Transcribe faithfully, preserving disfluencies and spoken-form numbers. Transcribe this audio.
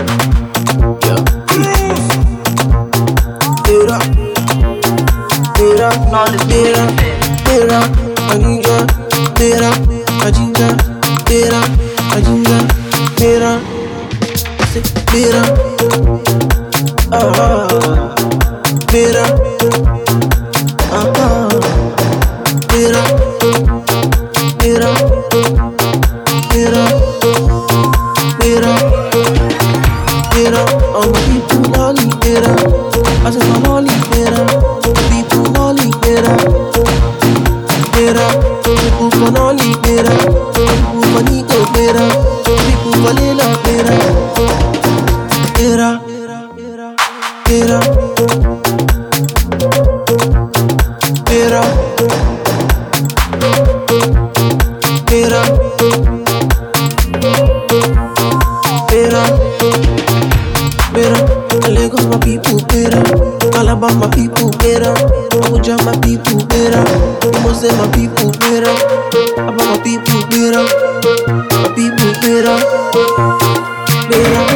Yeah. Tera, tera, tera, tera, a ginger, tera, a ginger, tera, a ginger, tera, tera, ah, tera, ah, tera, tera, tera, tera, tera, all my people lolly, tera, I said my lolly, tera, people lolly, tera, tera, people for lolly, tera, people for Nico, tera, people for Lila, tera, tera, tera, tera, tera, tera, tera, Lagos my people better, Calabar my people better, Abuja my people better, Mose my people better, Aba my people better, my people better, better.